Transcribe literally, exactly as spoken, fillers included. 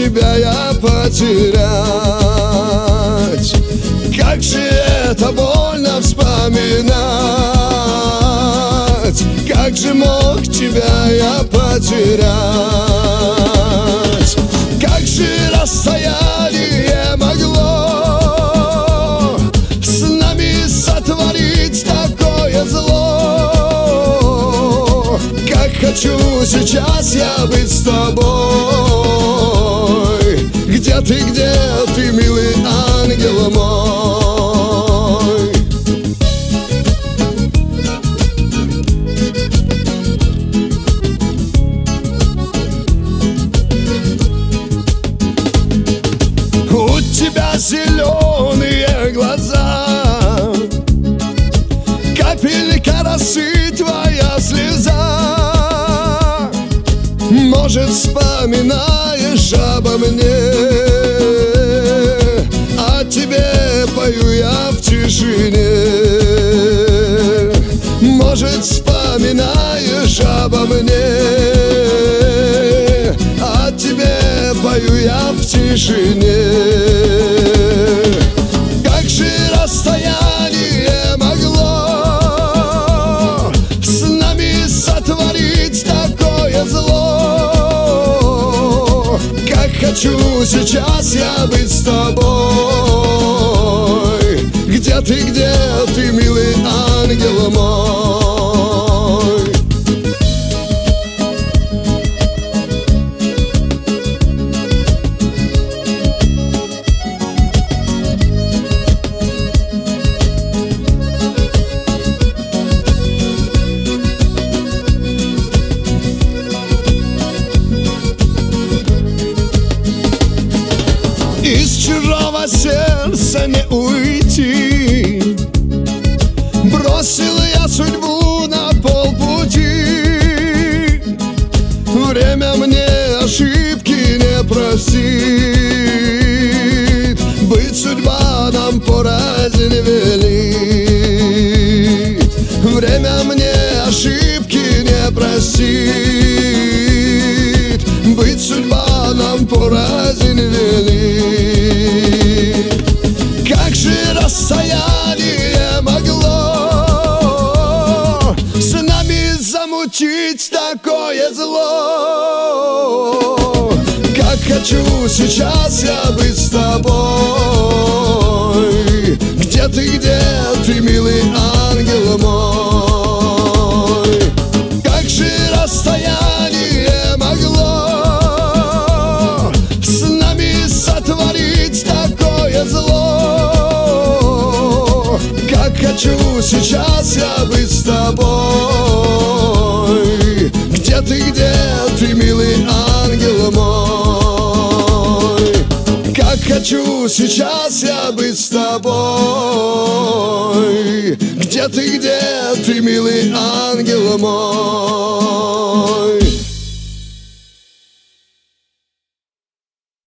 тебя я потерять. Как же это больно вспоминать, как же мог тебя я потерять. Как же расстояние могло с нами сотворить такое зло. Как хочу сейчас я быть с тобой. Где ты, где ты, милый ангел мой? У тебя зеленые глаза, капелька росы, твоя слеза. Может, вспоминаешь обо мне, о тебе пою я в тишине. Может, вспоминаешь обо мне, о тебе пою я в тишине. Как же расстояние могло с нами сотворить такое зло. Как хочу сейчас я быть с тобой. Где ты, где ты, милый ангел мой? Из чужого сердца не уйти. Бросил я судьбу на полпути. Время мне ошибки не простит. Быть судьба нам порознь велит. Время мне ошибки не простит. Быть судьба нам порознь велит. Как же расстояние могло с нами замутить такое зло. Как хочу сейчас я быть с тобой. Где ты, где ты, милый ангел мой? Как же расстояние могло с нами сотворить такое зло. Как хочу сейчас я быть с тобой. Где ты, где ты, милый ангел мой? Как хочу сейчас я быть с тобой. Где ты, где ты, милый ангел мой?